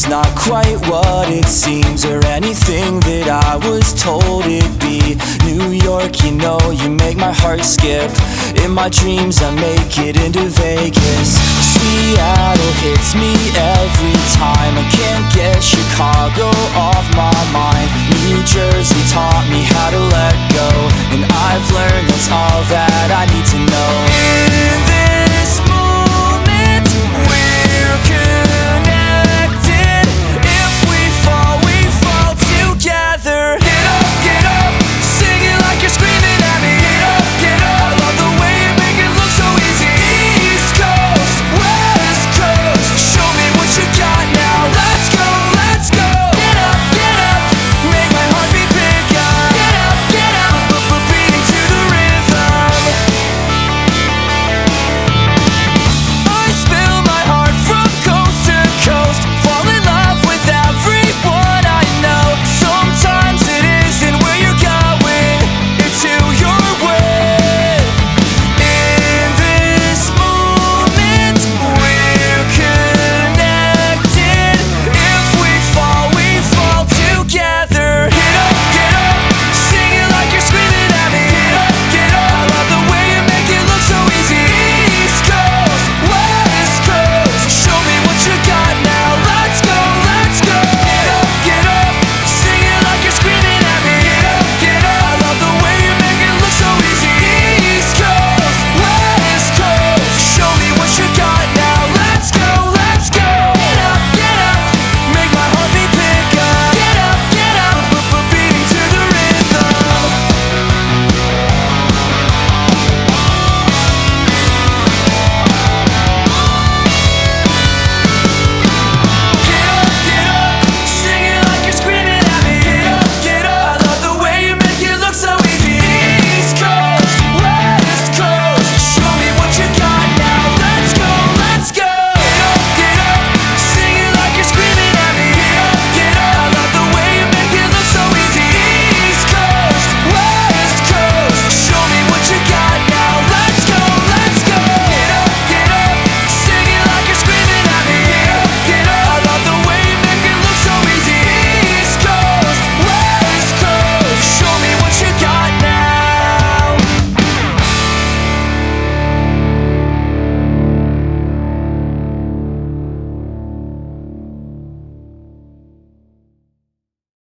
not quite what it seems, or anything that I was told it'd be. New York, you know, you make my heart skip. In my dreams I make it into Vegas. Seattle hits me every time. I can't get Chicago